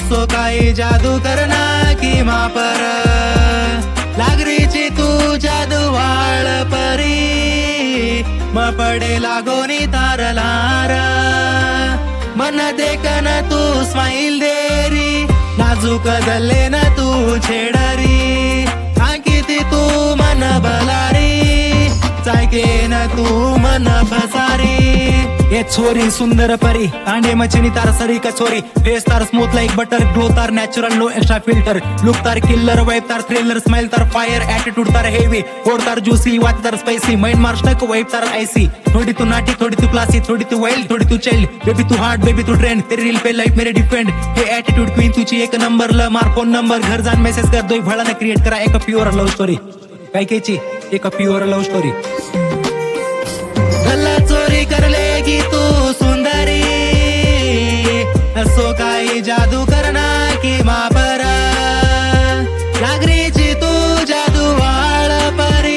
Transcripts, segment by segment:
असो काही जादू करना की मापर लागरीची तू जादू वाळ परी म पडे लागोनी तारलार मन देखन तू स्माइल देरी नाजूक दल्ले न तू छेडरी किती तू मन बलारी चायके न तू मन फसारी ये छोरी सुंदर परी तांडे मचिनी तार सरी कचोरी फेस तार स्मूथ लाइक बटर ग्लो तार natural no extra filter look तार किल्लर वाइब तार थ्रिलर स्माइल तार फायर एटीट्यूड तार हेवी होड तार ज्यूसी वाट तार स्पाइसी माइंड मार्स्टक वाइब तार आईसी थोड़ी तू नाटी थोड़ी तू क्लासी थोड़ी तू वाइल्ड थोड़ी तू चाइल्ड बेबी तू हार्ड बेबी तू ट्रेंड तेरी रील पे लाइफ मेरे डिपेंड हे एटीट्यूड क्वीन तुझी एक नंबर ल मार फोन नंबर घर जान मेसेज कर दो भळाने क्रिएट करा एक प्युअर लव्ह स्टोरी काय केची एक प्युअर लव्ह स्टोरी गल्ला चोरी करलेगी तू सुंदरी असो काही जादू करना की मापर लागरीची तू जादू वाळ परी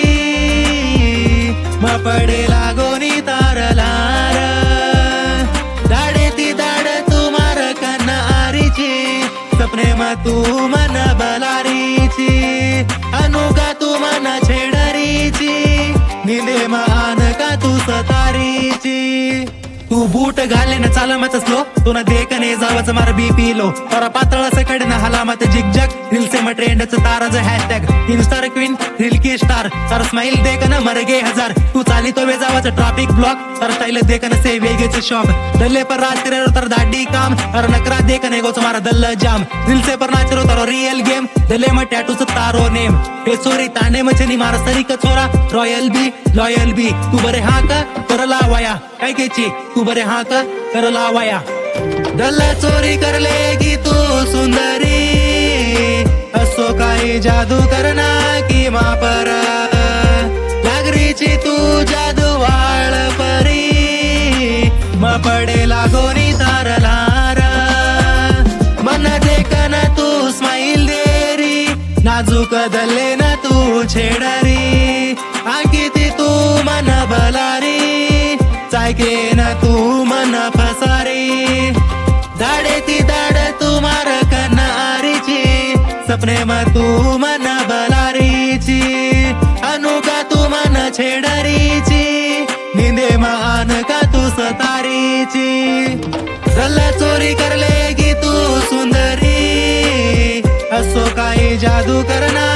म पडे लागोनी तारलार दाडे ती दाड तू मार कन्नारीची सपने म तू मन बलारीची अनुका तू मन छेडरीची निंदे मान का तू सतारीची तू बूट घाले न चाल मत स्लो तू न देखने जावच मार बीपी लो तर पातळ सकड न हाला मत जिगजग रील से म ट्रेंडच तारज हॅशटॅग इन्स्टार क्वीन रील की स्टार तर स्माइल देखन मरगे हजार तू चाली तो वे जावच ट्रॅफिक ब्लॉक तर स्टाइल देखन से वेगेच शॉप दल्ले पर राज करे तर दाडी काम तर नकरा देखने गोच मार दल्ल जाम रील से पर नाचरो तर रियल गेम दल्ले म टॅटूच तारो नेम हे चोरी तांडे मचनी मार सरी कचोरा रॉयल बी लॉयल बी तू बरे हा का कर लावाया काय केची तू बरे हा का कर लावाया गल्ला चोरी करलेगी तू सुंदरी असो काही जादू करना की मापर लागरीची तू जादू वाळ परी म पडे लागोनी तारलार मन देखन तू स्माइल देरी नाजूक दल्ले न तू छेडरी किती तू मन बलारी चायके न तू मन फसारी दाडे ती दाड तू मार कन्नारीची सपने म तू मन बलारीची अनुका तू मन छेडरीची निंदे मान का तू सतारीची गल्ला चोरी करलेगी तू सुंदरी असो काही जादू करना